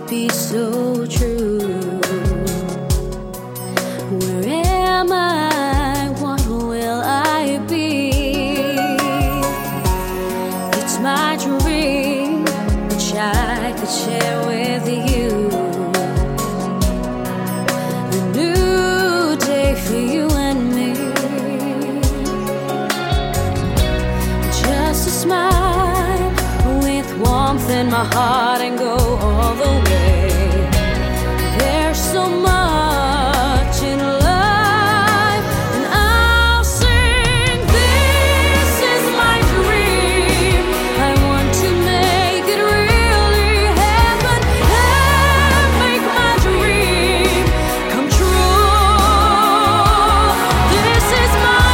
be so true. Where am I? What will I be? It's my dream, which I could share with you. A new day for you and me. Just a smile with warmth in my heart and go all the way. There's so much in life, and I'll sing. This is my dream. I want to make it really happen and make my dream come true. This is my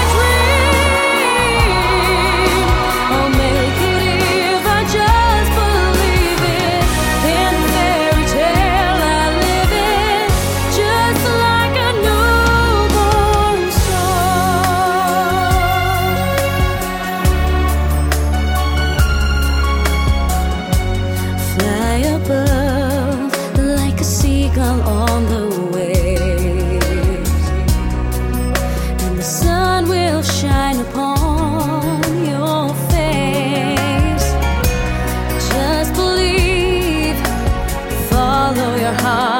dream. I'll make it if I just believe it. In the fairy tale I live it, just like a newborn star. Fly above like a seagull on the waves, and the sun will shine upon your face. Just believe, follow your heart.